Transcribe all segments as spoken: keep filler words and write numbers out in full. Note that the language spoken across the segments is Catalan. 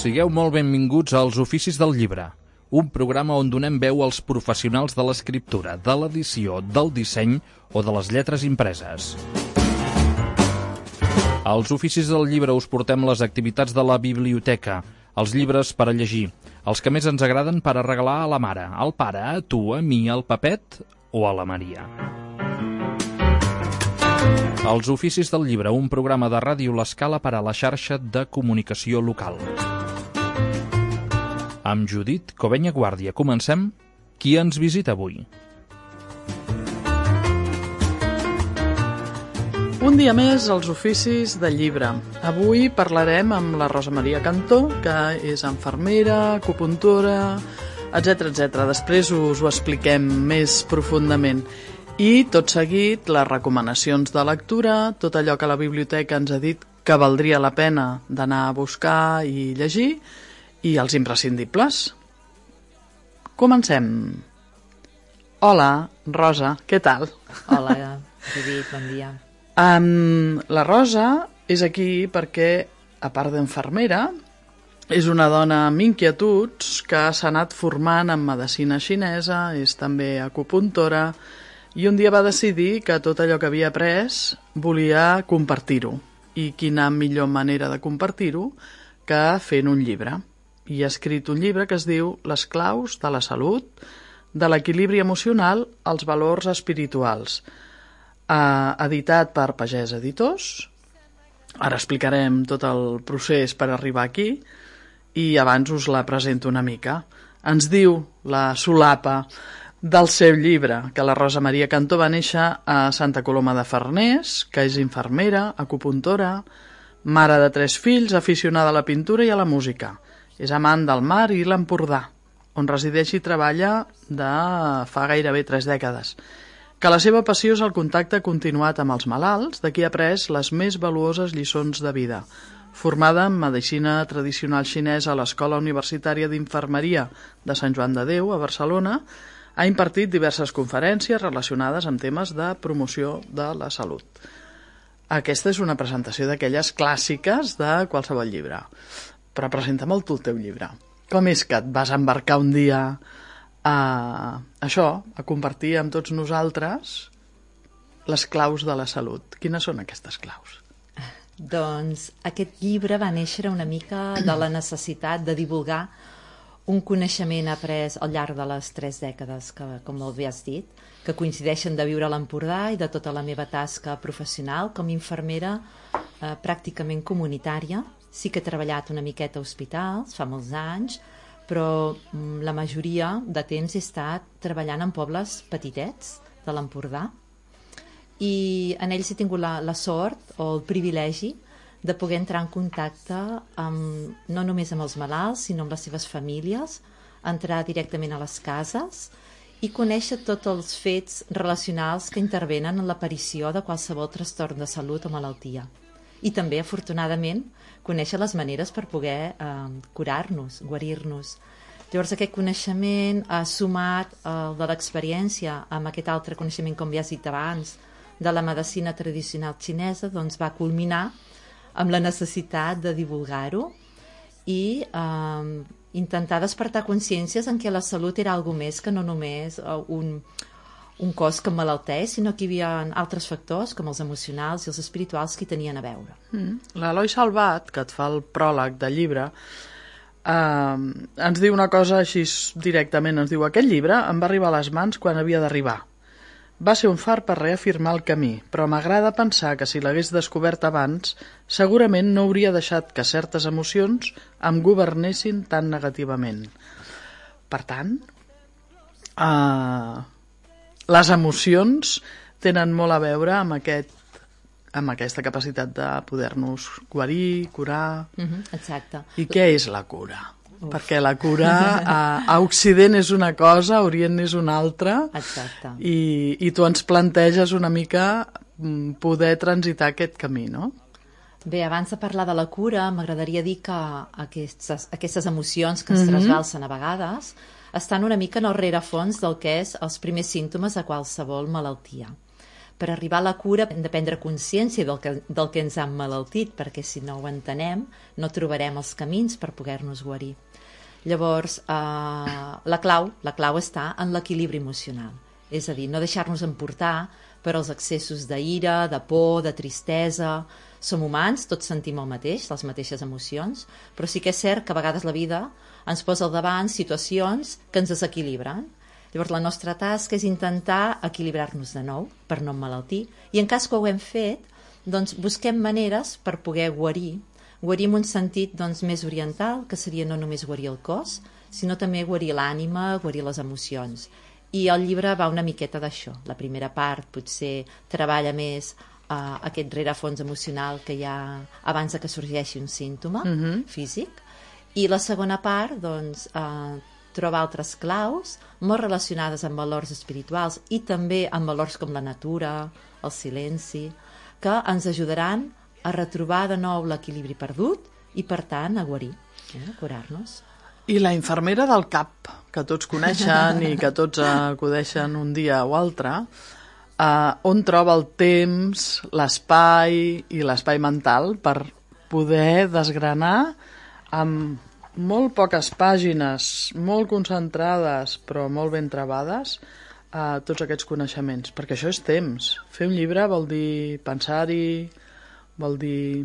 Sigueu molt benvinguts als Oficis del Llibre, un programa on donem veu als professionals de l'escriptura, de l'edició, del disseny o de les lletres impreses. Als Oficis del Llibre us portem les activitats de la biblioteca, els llibres per a llegir, els que més ens agraden per a regalar a la mare, al pare, a tu, a mi, al Pepet o a la Maria. Els Oficis del Llibre, un programa de Ràdio L'Escala per a la xarxa de comunicació local. Amb Judit Covenya Guàrdia comencem. Qui ens visita avui? Un dia més als Oficis del Llibre. Avui parlarem amb la Rosa Maria Cantó, que és infermera, acupuntora, etcètera etcètera. Després us ho expliquem més profundament. I, tot seguit, les recomanacions de lectura, tot allò que la biblioteca ens ha dit que valdria la pena d'anar a buscar i llegir, i els imprescindibles. Comencem. Hola, Rosa, què tal? Hola, Judit, bon dia. Um, la Rosa és aquí perquè, a part d'infermera, és una dona amb inquietuds que s'ha anat formant en medicina xinesa, és també acupuntora, i un dia va decidir que tot allò que havia après volia compartir-ho. I quina millor manera de compartir-ho que fent un llibre. I ha escrit un llibre que es diu Les claus de la salut, de l'equilibri emocional als valors espirituals. Ha editat per Pagès Editors. Ara explicarem tot el procés per arribar aquí i abans us la presento una mica. Ens diu la solapa del seu llibre, que la Rosa Maria Cantó va néixer a Santa Coloma de Farners, que és infermera, acupuntora, mare de tres fills, aficionada a la pintura i a la música. És amant del mar i l'Empordà, on resideix i treballa de fa gairebé tres dècades. Que la seva passió és el contacte continuat amb els malalts, de qui ha après les més valuoses lliçons de vida. Formada en medicina tradicional xinesa a l'Escola Universitària d'Infermeria de Sant Joan de Déu, a Barcelona, ha impartit diverses conferències relacionades amb temes de promoció de la salut. Aquesta és una presentació d'aquelles clàssiques de qualsevol llibre. Però presenta'm tu el teu llibre. Com és que et vas embarcar un dia a això, a compartir amb tots nosaltres les claus de la salut? Quines són aquestes claus? Doncs aquest llibre va néixer una mica de la necessitat de divulgar un coneixement après al llarg de les tres dècades, que, com molt bé has dit, que coincideixen de viure a l'Empordà i de tota la meva tasca professional com a infermera eh, pràcticament comunitària. Sí que he treballat una miqueta a hospitals, fa molts anys, però mm, la majoria de temps he estat treballant en pobles petitets de l'Empordà i en ells he tingut la, la sort o el privilegi de poder entrar en contacte amb, no només amb els malalts, sinó amb les seves famílies, entrar directament a les cases i conèixer tots els fets relacionals que intervenen en l'aparició de qualsevol trastorn de salut o malaltia. I també, afortunadament, conèixer les maneres per poder eh, curar-nos, guarir-nos. Llavors, aquest coneixement ha sumat el de l'experiència amb aquest altre coneixement, com ja has dit abans, de la medicina tradicional xinesa, doncs va culminar amb la necessitat de divulgar-ho i eh, intentar despertar consciències en què la salut era algo més que no només eh, un, un cos que emmalalteix, sinó que hi havia altres factors, com els emocionals i els espirituals, que hi tenien a veure. Mm. L'Eloi Salvat, que et fa el pròleg del llibre, eh, ens diu una cosa així directament, ens diu: aquest llibre em va arribar a les mans quan havia d'arribar. Va ser un far per reafirmar el camí, però m'agrada pensar que si l'hagués descobert abans, segurament no hauria deixat que certes emocions em governessin tan negativament. Per tant, eh, les emocions tenen molt a veure amb, aquest, amb aquesta capacitat de poder-nos guarir, curar... Mm-hmm, exacte. I què és la cura? Uf. Perquè la cura a, a Occident és una cosa, a Orient és una altra. Exacte. I, i tu ens planteges una mica poder transitar aquest camí, no? Bé, abans de parlar de la cura, m'agradaria dir que aquestes, aquestes emocions que ens mm-hmm. trasbalsen a vegades estan una mica en el rerefons del que és els primers símptomes de qualsevol malaltia. per arribar a la cura hem de prendre consciència del que, del que ens ha emmalaltit, perquè si no ho entenem no trobarem els camins per poder-nos guarir. Llavors, eh, la clau, la clau està en l'equilibri emocional, és a dir, no deixar-nos emportar per als excessos d'ira, de por, de tristesa. Som humans, tots sentim el mateix, les mateixes emocions, però sí que és cert que a vegades la vida ens posa al davant situacions que ens desequilibren. Llavors la nostra tasca és intentar equilibrar-nos de nou per no emmalaltir, i en cas que ho hem fet, doncs busquem maneres per poder guarir, guarir en un sentit doncs, més oriental, que seria no només guarir el cos, sinó també guarir l'ànima, guarir les emocions. I el llibre va una miqueta d'això. La primera part potser treballa més uh, aquest rerefons emocional que hi ha abans de que sorgeixi un símptoma uh-huh. físic, i la segona part doncs, uh, troba altres claus molt relacionades amb valors espirituals i també amb valors com la natura, el silenci, que ens ajudaran a retrobar de nou l'equilibri perdut i, per tant, a guarir, eh? a curar-nos. I la infermera del cap, que tots coneixen i que tots acudeixen un dia o altre, eh, on troba el temps, l'espai i l'espai mental per poder desgranar amb molt poques pàgines, molt concentrades però molt ben trebades, eh, tots aquests coneixements, perquè això és temps. Fer un llibre vol dir pensar-hi, vol dir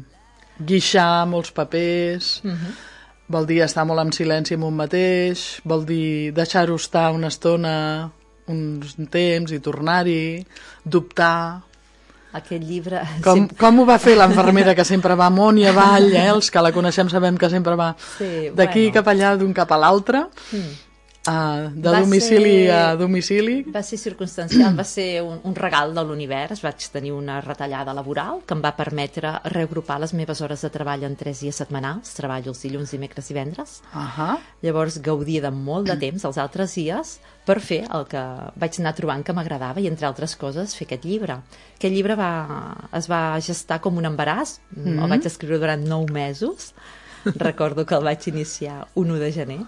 guixar molts papers, uh-huh. vol dir estar molt en silenci amb un mateix, vol dir deixar-ho estar una estona, un temps i tornar-hi, dubtar. Aquest llibre... Com, sempre... com ho va fer l'infermera que sempre va amunt i avall, eh? Els que la coneixem sabem que sempre va sí, d'aquí bueno. cap allà, d'un cap a l'altre, mm. uh, de va domicili ser... a domicili. Va ser circumstancial, va ser un, un regal de l'univers. Vaig tenir una retallada laboral que em va permetre reagrupar les meves hores de treball en tres dies setmanals. Treballo els dilluns, dimecres i vendres. Uh-huh. Llavors gaudia de molt de temps els altres dies per fer el que vaig anar trobant que m'agradava i, entre altres coses, fer aquest llibre. Aquest llibre va, es va gestar com un embaràs. Mm-hmm. El vaig escriure durant nou mesos. Recordo que el vaig iniciar un u de gener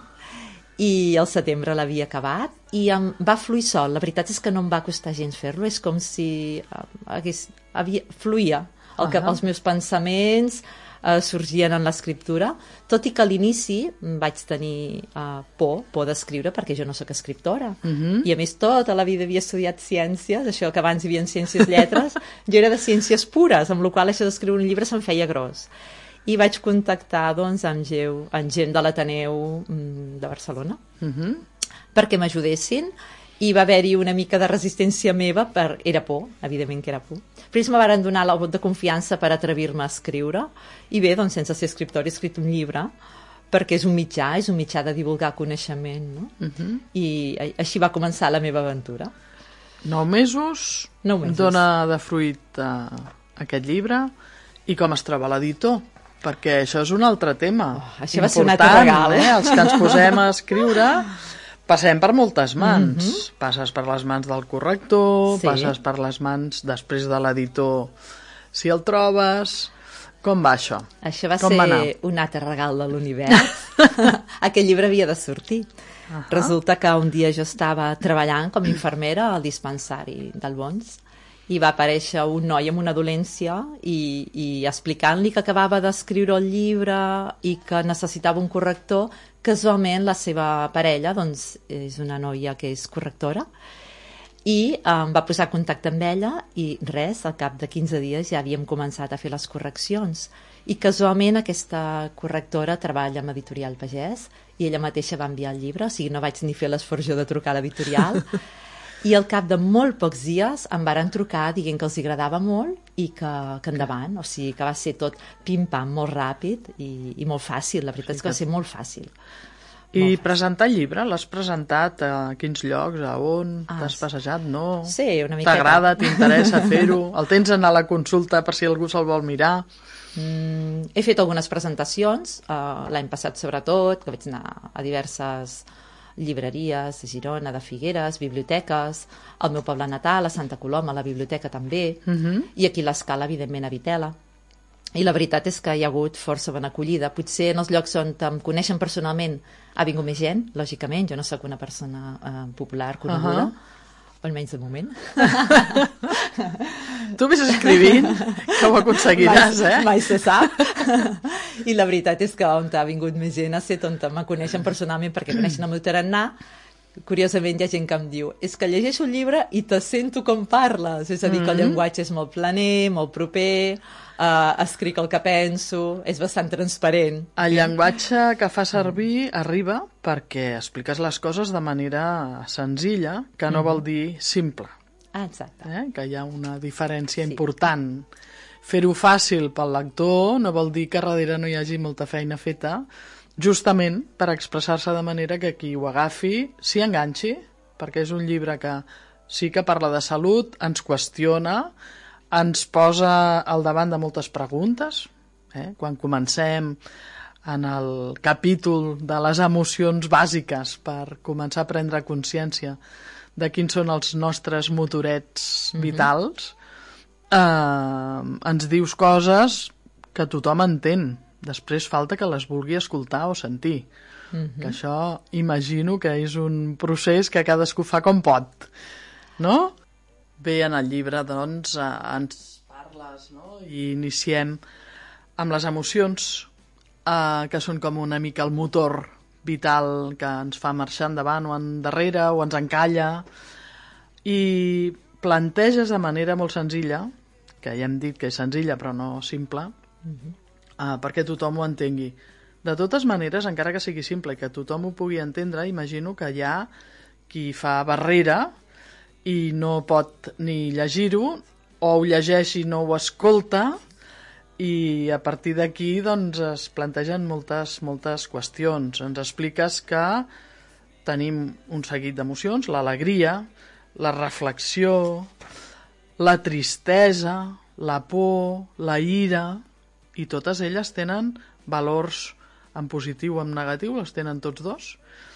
i al setembre l'havia acabat i em va fluir sol. La veritat és que no em va costar gens fer-lo. És com si hagués, havia, fluïa el que, uh-huh. els meus pensaments Uh, sorgien en l'escriptura, tot i que a l'inici vaig tenir uh, por, por d'escriure, perquè jo no sóc escriptora. Uh-huh. I a més tota la vida havia estudiat ciències, això que abans hi havia ciències lletres, jo era de ciències pures, amb la qual això d'escriure un llibre se'm feia gros. I vaig contactar doncs, amb, Geu, amb gent de l'Ateneu mm, de Barcelona uh-huh. perquè m'ajudessin. I va haver-hi una mica de resistència meva, per... era por, evidentment que era por. Però ells me van donar el vot de confiança per atrevir-me a escriure, i bé, doncs, sense ser escriptora he escrit un llibre, perquè és un mitjà, és un mitjà de divulgar coneixement, no? Uh-huh. I així va començar la meva aventura. Nou mesos, nou mesos. Dona de fruit uh, aquest llibre, i com es troba l'editor? Perquè això és un altre tema. Oh, això va ser un altre regal. Eh? Els que ens posem a escriure... Passem per moltes mans. Mm-hmm. Passes per les mans del corrector, sí. passes per les mans després de l'editor, si el trobes... Com va això? Això va Com ser va un altre regal de l'univers. Aquest llibre havia de sortir. Uh-huh. Resulta que un dia jo estava treballant com a infermera al dispensari del Bons i va aparèixer un noi amb una dolència i, i explicant-li que acabava d'escriure el llibre i que necessitava un corrector. Casualment la seva parella doncs, és una noia que és correctora i em va posar en contacte amb ella i res, al cap de quinze dies ja havíem començat a fer les correccions i casualment aquesta correctora treballa amb Editorial Pagès i ella mateixa va enviar el llibre, o sigui no vaig ni fer l'esforç de trucar a l'editorial i al cap de molt pocs dies em varen trucar dient que els agradava molt i que, que endavant, o sigui que va ser tot pim-pam, molt ràpid i, i molt fàcil, la veritat sí, és que va ser molt fàcil. I molt presentar el llibre, l'has presentat a quins llocs, a on, ah, t'has passejat, no? Sí, una miqueta. T'agrada, t'interessa fer-ho? El tens anar a la consulta per si algú se'l vol mirar? Mm, he fet algunes presentacions, uh, l'any passat sobretot, que vaig anar a diverses... llibreries de Girona, de Figueres, biblioteques, al meu poble natal, a Santa Coloma, a la biblioteca també, uh-huh. i aquí a l'Escala, evidentment, a Vitela. I la veritat és que hi ha hagut força bona acollida. Potser en els llocs on em coneixen personalment ha vingut més gent, lògicament, jo no sóc una persona eh, popular, coneguda, uh-huh. almenys de moment. Tu vés escrivint, que ho aconseguiràs, mai, eh? Mai se sap. I la veritat és que on ha vingut més gent ha estat on me coneixen personalment, perquè coneixen el meu tarannà. Curiosament hi ha gent que em diu és que llegeixo un llibre i te sento com parles, és a dir, que el llenguatge és molt planer, molt proper, uh, escric el que penso, és bastant transparent. El llenguatge que fa servir arriba perquè expliques les coses de manera senzilla, que no vol dir simple. Ah, exacte. Eh? Que hi ha una diferència Sí. important. Fer-ho fàcil pel lector no vol dir que darrere no hi hagi molta feina feta, justament per expressar-se de manera que qui ho agafi s'hi enganxi, perquè és un llibre que sí que parla de salut, ens qüestiona, ens posa al davant de moltes preguntes. Eh? Quan comencem en el capítol de les emocions bàsiques per començar a prendre consciència de quins són els nostres motorets vitals, eh, ens dius coses que tothom entén. Després falta que les vulgui escoltar o sentir. Que això imagino que és un procés que cadascú fa com pot. No? Bé, en el llibre, doncs, eh, ens parles, no? I iniciem amb les emocions, eh, que són com una mica el motor vital que ens fa marxar endavant o endarrere o ens encalla, i planteges de manera molt senzilla, que ja hem dit que és senzilla però no simple, uh, perquè tothom ho entengui. De totes maneres, encara que sigui simple i que tothom ho pugui entendre, imagino que hi ha qui fa barrera i no pot ni llegir-ho, o ho llegeix i no ho escolta, i a partir d'aquí doncs, es plantegen moltes, moltes qüestions. Ens expliques que tenim un seguit d'emocions, l'alegria, la reflexió, la tristesa, la por, la ira, i totes elles tenen valors en positiu o en negatiu, els tenen tots dos,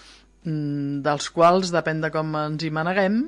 dels quals, depèn de com ens hi maneguem,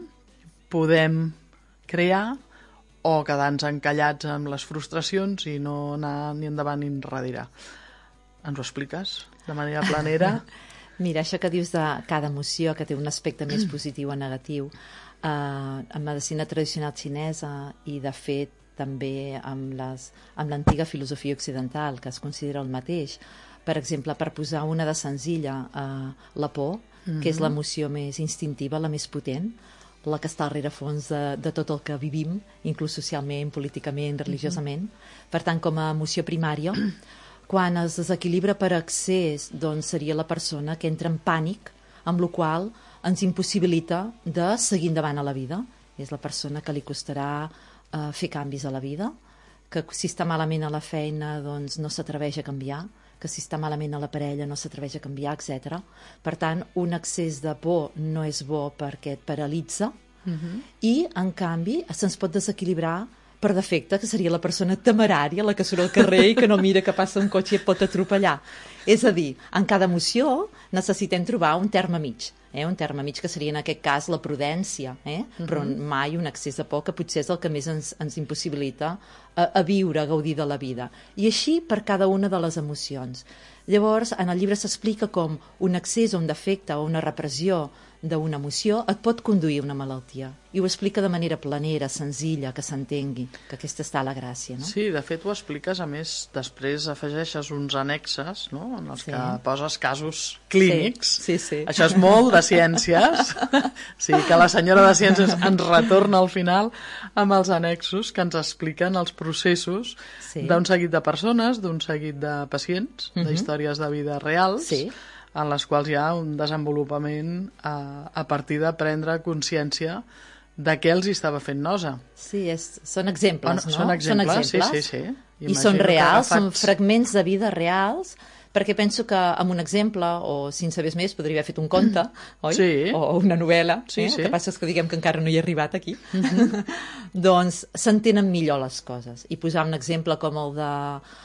podem crear o quedar-nos encallats amb les frustracions i no anar ni endavant ni enrere. Ens ho expliques de manera planera? Mira, això que dius de cada emoció que té un aspecte més positiu o negatiu, eh, en medicina tradicional xinesa i de fet també amb les, amb l'antiga filosofia occidental, que es considera el mateix, per exemple, per posar una de senzilla, eh, la por, mm-hmm. que és l'emoció més instintiva, la més potent, la que està al rerefons de, de tot el que vivim, inclús socialment, políticament, religiosament. Mm-hmm. Per tant, com a emoció primària, quan es desequilibra per excés, doncs seria la persona que entra en pànic, amb la qual ens impossibilita de seguir endavant a la vida. És la persona que li costarà eh, fer canvis a la vida, que si està malament a la feina doncs no s'atreveix a canviar, que si està malament a la parella no s'atreveix a canviar, etcètera. Per tant, un excés de por no és bo perquè et paralitza, uh-huh. i, en canvi, se'ns pot desequilibrar per defecte, que seria la persona temerària, la que surt al carrer i que no mira que passa un cotxe i et pot atropellar. És a dir, en cada emoció necessitem trobar un terme mig, eh? un terme mig que seria en aquest cas la prudència, eh? uh-huh. però mai un excés de por, que potser és el que més ens, ens impossibilita a, a viure, a gaudir de la vida. I així per cada una de les emocions. Llavors, en el llibre s'explica com un excés o un defecte o una repressió d'una emoció et pot conduir a una malaltia. I ho explica de manera planera, senzilla, que s'entengui, que aquesta està la gràcia, no? Sí, de fet ho expliques, a més, després afegeixes uns annexes, no?, en els sí. que poses casos clínics. Sí, sí, sí. Això és molt de ciències. Sí, que la senyora de ciències ens retorna al final amb els annexos que ens expliquen els processos sí. d'un seguit de persones, d'un seguit de pacients, uh-huh. d'històries de vida reals, sí. en les quals hi ha un desenvolupament a, a partir de prendre consciència de què els estava fent nosa. Sí, és, són exemples, no? no? Són exemples, són exemples. sí, sí, sí. I són reals, agafats... són fragments de vida reals, perquè penso que amb un exemple, o si en sabés més, podria haver fet un conte, oi? Sí. O una novel·la, sí, eh? sí. El que passa és que diguem que encara no hi he arribat aquí. Mm-hmm. Doncs s'entenen millor les coses. I posar un exemple com el de...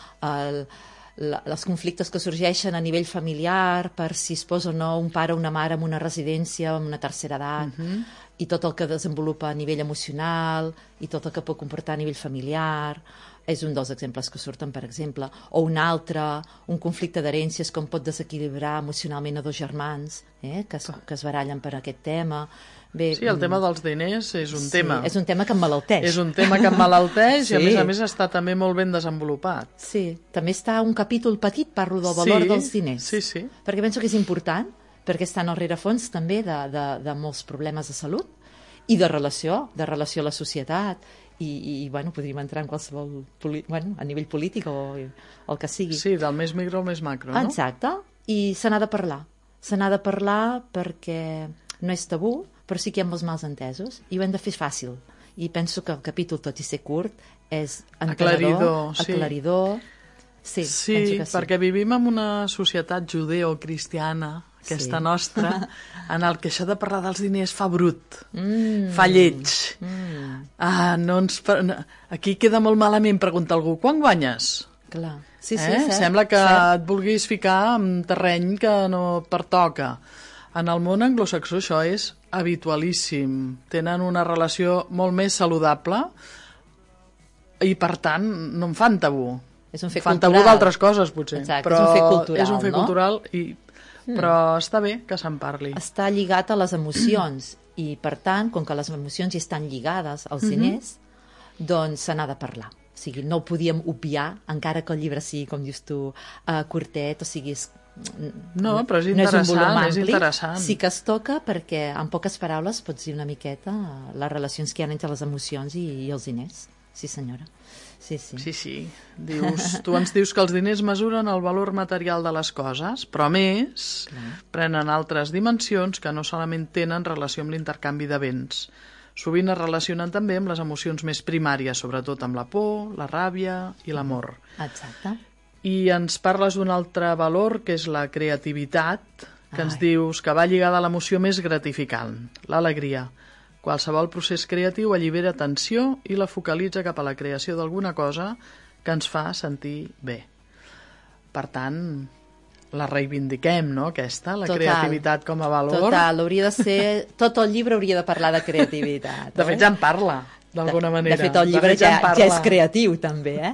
El, La, els conflictes que sorgeixen a nivell familiar per si es posa o no un pare o una mare en una residència amb una tercera edat uh-huh. i tot el que desenvolupa a nivell emocional i tot el que pot comportar a nivell familiar. És un dels exemples que surten, per exemple. O un altre, un conflicte d'herències, com pot desequilibrar emocionalment a dos germans, eh, que, es, que es barallen per aquest tema. Bé, sí, el tema dels diners és un sí, tema. És un tema que emmalalteix. És un tema que emmalalteix sí. i a més a més està també molt ben desenvolupat. Sí, també està un capítol petit, parlo del valor sí, dels diners. Sí, sí. Perquè penso que és important, perquè estan al rerefons també de, de, de molts problemes de salut i de relació, de relació a la societat. I, i bueno, podríem entrar en qualsevol bueno, a nivell polític o, o el que sigui. Sí, del més micro al més macro, no? Exacte, i se n'ha de parlar. Se n'ha de parlar perquè no és tabú, però sí que hi ha molts mals entesos i ho hem de fer fàcil. I penso que el capítol, tot i ser curt, és entenedor, aclaridor. Sí. aclaridor. Sí, sí, penso que sí. Perquè vivim en una societat judeo-cristiana, aquesta sí. nostra, en el que això de parlar dels diners fa brut, mm. fa lleig. Mm. Ah, no ens... Aquí queda molt malament preguntar a algú, quan guanyes? Clar. Sí, sí, eh? cert, Sembla que cert. et vulguis ficar en terreny que no pertoca. En el món anglosaxó això és habitualíssim. Tenen una relació molt més saludable i, per tant, no en fan tabú. És un fet fan cultural. tabú d'altres coses, potser. Exacte, però és un fet cultural, és un fet no? cultural i... però mm. està bé que se'n parli. Està lligat a les emocions i, per tant, com que les emocions hi estan lligades als diners, mm-hmm. doncs se n'ha de parlar. O sigui, no ho podíem obviar, encara que el llibre sigui, com dius tu, uh, curtet, o sigui, és, no, però és no és un volum interessant, ampli, és interessant. sí que es toca perquè en poques paraules pots dir una miqueta les relacions que hi ha entre les emocions i, i els diners. Sí, senyora. Sí, sí. Sí, sí. Dius, tu ens dius que els diners mesuren el valor material de les coses, però a més Clar. prenen altres dimensions que no solament tenen relació amb l'intercanvi de béns. Sovint es relacionen també amb les emocions més primàries, sobretot amb la por, la ràbia i l'amor. Exacte. I ens parles d'un altre valor, que és la creativitat, que Ai. ens dius que va lligada a l'emoció més gratificant, l'alegria. Qualsevol procés creatiu allibera tensió i la focalitza cap a la creació d'alguna cosa que ens fa sentir bé. Per tant, la reivindiquem, no?, aquesta, la Total. creativitat com a valor. Total, hauria de ser... Tot el llibre hauria de parlar de creativitat. De fet, eh? ja en parla, d'alguna manera. De fet, el llibre fet, ja, ja, ja és creatiu, també, eh?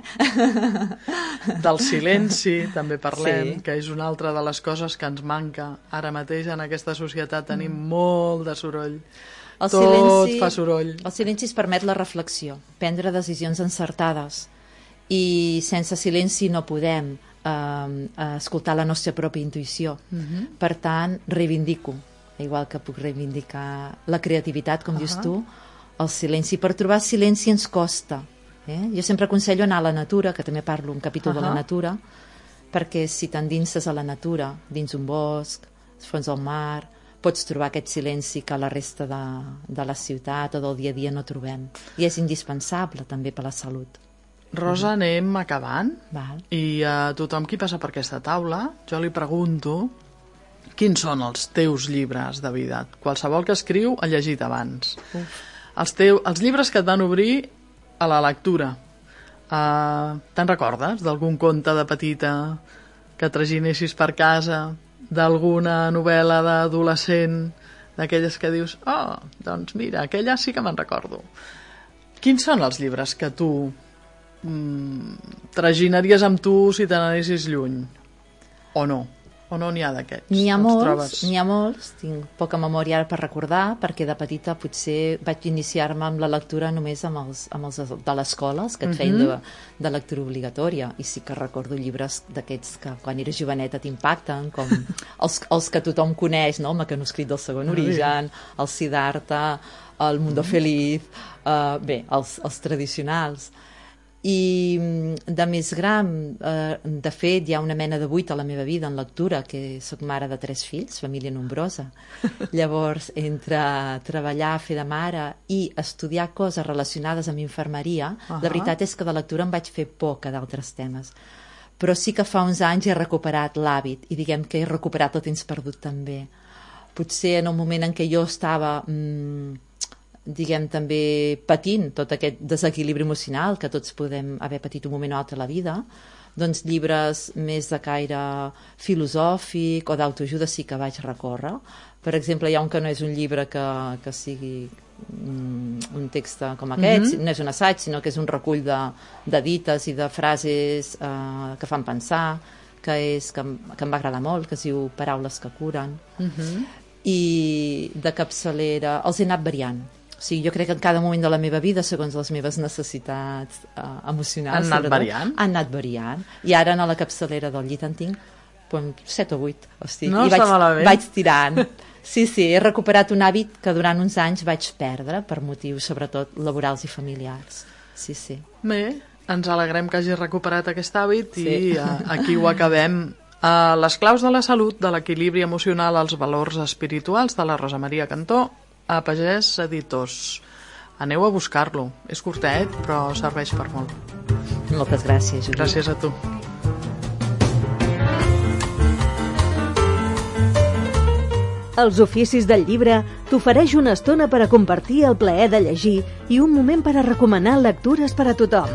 Del silenci, també parlem, sí. que és una altra de les coses que ens manca. Ara mateix, en aquesta societat, tenim mm. molt de soroll. El Tot silenci, fa soroll. El silenci es permet la reflexió, prendre decisions encertades. I sense silenci no podem eh, escoltar la nostra pròpia intuïció. Uh-huh. Per tant, reivindico, igual que puc reivindicar la creativitat, com uh-huh. dius tu, el silenci. Per trobar silenci ens costa. Eh? Jo sempre aconsello anar a la natura, que també parlo un capítol uh-huh. de la natura, perquè si t'endinses a la natura, dins un bosc, als fons del mar, pots trobar aquest silenci que a la resta de, de la ciutat o del dia a dia no trobem. I és indispensable també per la salut. Rosa, mm. anem acabant. Val. I a tothom qui passa per aquesta taula, jo li pregunto quins són els teus llibres de vida. Qualsevol que escriu ha llegit abans. Uf. Els, teu, els llibres que et van obrir a la lectura. Uh, te'n recordes d'algun conte de petita que traginessis per casa, d'alguna novel·la d'adolescent, d'aquelles que dius, oh, doncs mira, aquella sí que me'n recordo. Quins són els llibres que tu mm, traginaries amb tu si te n'anessis lluny? O no? O no n'hi ha d'aquests? N'hi ha molts, n'hi ha molts. Tinc poca memòria per recordar, perquè de petita potser vaig iniciar-me amb la lectura només amb els, amb els de l'escola, que et feien uh-huh. de, de lectura obligatòria. I sí que recordo llibres d'aquests que quan eres joveneta t'impacten, com els, els que tothom coneix, no? El mecanoscrit del segon origen, el Siddhartha, el Mundo uh-huh. Feliz, uh, bé, els, els tradicionals. I de més gran, eh, de fet, hi ha una mena de buit a la meva vida en lectura, que soc mare de tres fills, família nombrosa. Llavors, entre treballar, fer de mare i estudiar coses relacionades amb infermeria, uh-huh. la veritat és que de lectura em vaig fer poca d'altres temes. Però sí que fa uns anys he recuperat l'hàbit, i diguem que he recuperat el temps perdut també. Potser en un moment en què jo estava... Mm, diguem, també patint tot aquest desequilibri emocional que tots podem haver patit un moment o altre a la vida, doncs llibres més de caire filosòfic o d'autoajuda sí que vaig recórrer. Per exemple, hi ha un que no és un llibre que, que sigui un text com aquest, mm-hmm. no és un assaig, sinó que és un recull de, de dites i de frases eh, que fan pensar, que, és, que, que em va agradar molt, que es diu Paraules que curen. Mm-hmm. I de capçalera els he anat variant. O sigui, jo crec que en cada moment de la meva vida, segons les meves necessitats eh, emocionals... Han anat variant? Han anat variant. I ara a la capçalera del llit en tinc doncs, set o vuit. Hosti, no i vaig, està malament. Vaig tirant. Sí, sí, he recuperat un hàbit que durant uns anys vaig perdre per motius, sobretot, laborals i familiars. Sí, sí. Bé, ens alegrem que hagi recuperat aquest hàbit sí. i uh, aquí ho acabem. Uh, les claus de la salut, de l'equilibri emocional als valors espirituals, de la Rosa Maria Cantó, a Pagès Editors. Aneu a buscar-lo. És curtet, però serveix per molt. Moltes gràcies, Judit. Gràcies a tu. Els oficis del llibre t'ofereix una estona per a compartir el plaer de llegir i un moment per a recomanar lectures per a tothom.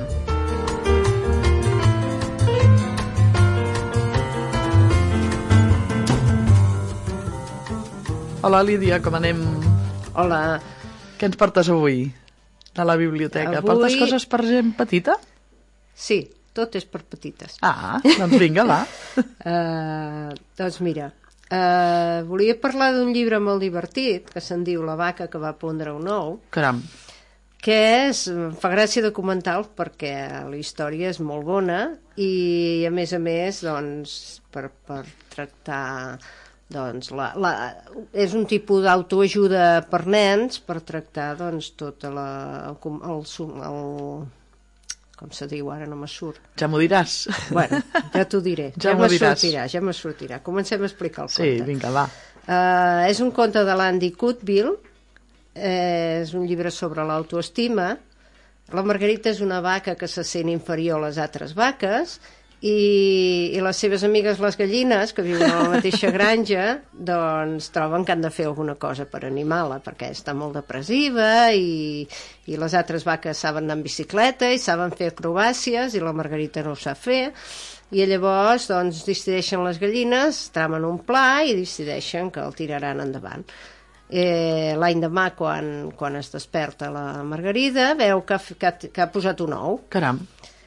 Hola, Lídia, com anem? Hola. Què ens portes avui de la biblioteca? Avui... Portes coses per gent petita? Sí, tot és per petites. Ah, doncs vinga, va. uh, doncs mira, uh, volia parlar d'un llibre molt divertit que se'n diu La vaca que va pondre un ou. Caram. Que és, fa gràcia de comentar perquè la història és molt bona i a més a més doncs, per, per tractar... Doncs la, la, és un tipus d'autoajuda per nens per tractar doncs, tot la, el, el, el, com se diu, ara no me surt. Ja m'ho diràs. Bueno, ja t'ho diré. Ja, ja m'ho me diràs. sortirà, ja me sortirà. Comencem a explicar el sí, conte. Sí, vinga, va. Uh, és un conte de l'Andy Cutbill, eh, és un llibre sobre l'autoestima. La Margarita és una vaca que se sent inferior a les altres vaques i, i les seves amigues les gallines, que viuen a la mateixa granja, doncs troben que han de fer alguna cosa per animar-la, perquè està molt depressiva i, i les altres vaques saben anar en bicicleta i saben fer acrobàcies i la Margarita no ho sap fer. I llavors doncs, decideixen les gallines, tramen un pla i decideixen que el tiraran endavant. Eh, l'any demà, quan, quan es desperta la Margarida, veu que ha, que ha, que ha posat un ou. Caram.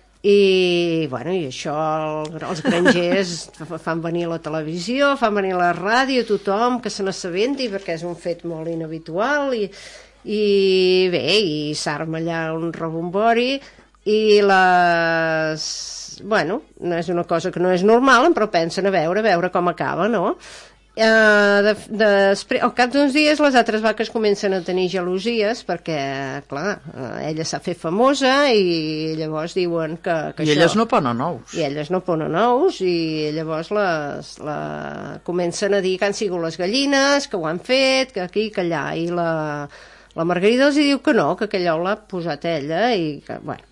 I, bueno, i això el, els grangers fan venir la televisió, fan venir la ràdio, tothom que se n'assabenti perquè és un fet molt inhabitual i, i bé, i s'arma allà un rebombori i les... Bueno, no és una cosa que no és normal, però pensen a veure, a veure com acaba, no? Uh, de, de, al cap d'uns dies les altres vaques comencen a tenir gelosies perquè, clar, uh, ella s'ha fet famosa i llavors diuen que, que I això... elles no ponen ous. I elles no ponen ous i llavors les, la... comencen a dir que han sigut les gallines, que ho han fet, que aquí, que allà, i la, la Margarida els diu que no, que aquell ou l'ha posat ella i que, bueno...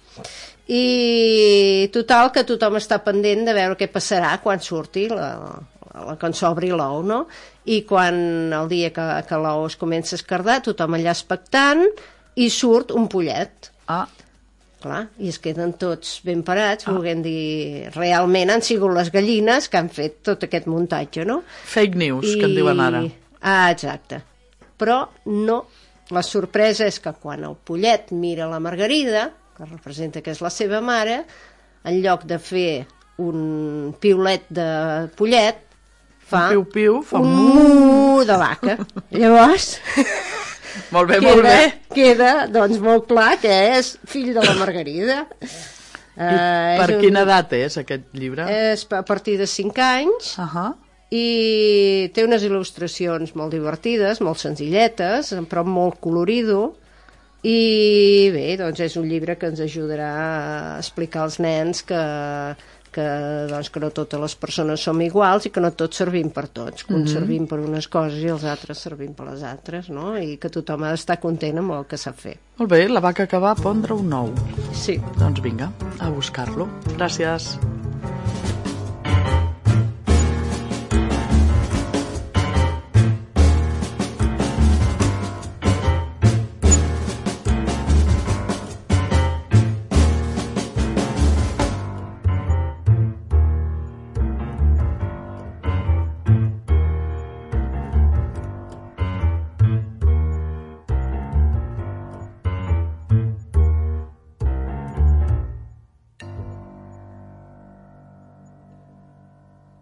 I total, que tothom està pendent de veure què passarà quan surti la... quan s'obri l'ou, no? I quan el dia que, que l'ou es comença a escardar, tothom allà expectant, i surt un pollet. Ah. Clar, i es queden tots ben parats, ah. volent dir... Realment han sigut les gallines que han fet tot aquest muntatge, no? Fake news, I... que en diuen ara. Ah, exacte. Però no. La sorpresa és que quan el pollet mira la Margarida, que representa que és la seva mare, en lloc de fer un piulet de pollet, fa un piu-piu, fa un mu de vaca. Llavors, molt bé, queda, molt bé. Queda, doncs, molt clar que és fill de la Margarida. I uh, per quina un... edat és aquest llibre? És a partir de cinc anys. Uh -huh. I té unes il·lustracions molt divertides, molt senzilletes, però molt colorido. I bé, doncs és un llibre que ens ajudarà a explicar als nens que... Que, doncs, que no totes les persones som iguals i que no tots servim per tots, que uns mm-hmm. servim per unes coses i els altres servim per les altres, no? I que tothom ha d'estar content amb el que sap fer. Molt bé, la vaca que va pondre un ou. Sí. Doncs vinga, a buscar-lo. Gràcies.